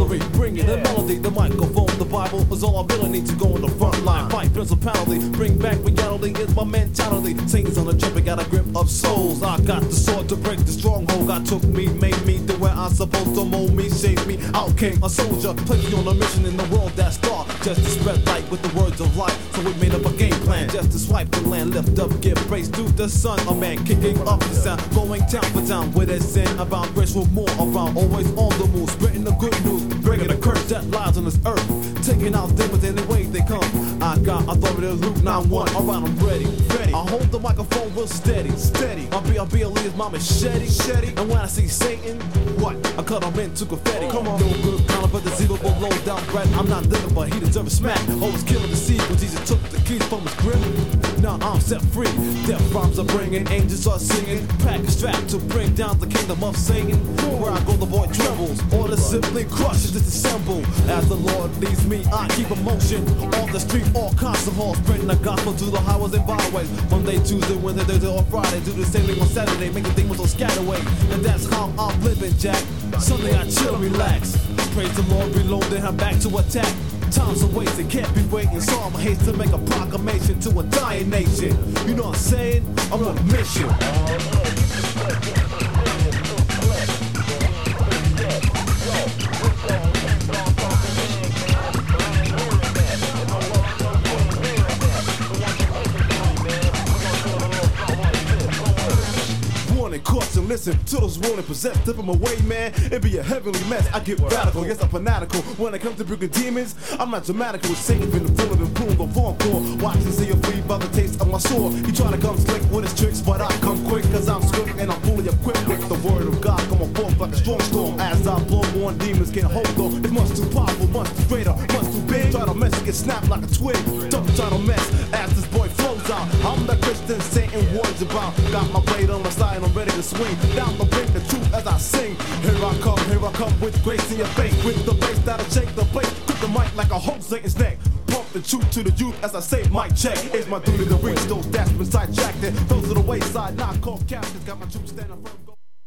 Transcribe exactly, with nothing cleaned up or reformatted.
artillery, bringing the melody, the microphone, the Bible is all I really need to go on the front line. Fight principality, bring back reality is my mentality. Saints on the trumpet, got a grip of souls. I got the sword to break the stronghold. God took me, made me the way I'm supposed to mold me, shape me. Out came a soldier, placed me on a mission in the world that's dark, just to spread light with the words of life. So we made up a game plan, just to swipe the land, lift up, give praise to the sun. A man kicking up the sound, going town for town with a sin about grace with more around, always on the move, spreading the good news, breaking the curse that lies on this earth, taking out demons any way they come. I got authority, Luke nine one. Alright, I'm ready, ready. I hold the microphone real steady, steady. My B R B L E is my machete, machete. And when I see Satan, what? I cut him into confetti. Come on, no good kind of but the zero below down bread. I'm not living, but he deserves a smack. Always killing the seed when Jesus took the keys from his grip. Now I'm set free. Death rhymes are bringing, angels are singing. Pack a strap to bring down the kingdom of Satan. Where I go, the boy trembles. Order simply crushes, disassemble. As the Lord leads me, I keep a motion. On the street, all kinds of halls, spreading the gospel to the highways and byways. Monday, Tuesday, Wednesday, Thursday, or Friday. Do the same thing on Saturday, making things so scatterway. And that's how I'm living, Jack. Sunday I chill, relax. Praise the Lord, reload, then I'm back to attack. Time's a waste, it can't be waiting. So I'm haste to make a proclamation to a dying nation. You know what I'm saying? I'm on a mission. Caution, listen to those rolling possessed. Tip them away, man. It be a heavenly mess. I get radical, yes I'm fanatical. When it comes to bringing demons, I'm not dramatical. With Satan been full of and boom, the form core. Watch and see you free by the taste of my sword. He try to come slick with his tricks, but I come quick, cause I'm swift and I'm fully equipped with the word of God. Come on forth like a strong storm. As I blow on demons can't hold on. It's much too powerful, much too greater, much too big. Try to mess, get snapped like a twig. Don't try to mess, as this boy flows out. I'm the Christian Satan warns about. Got my blade on my side, I'm ready to swing down the bring the truth as I sing. Here I come, here I come with grace in your face, with the bass that'll shake the place. Grip the mic like a hoe Satan's neck. Pump the truth to the youth as I say mic check. It's my duty to reach those that's been sidetracked. Those are the wayside, knock off captains. Got my troops standing firm.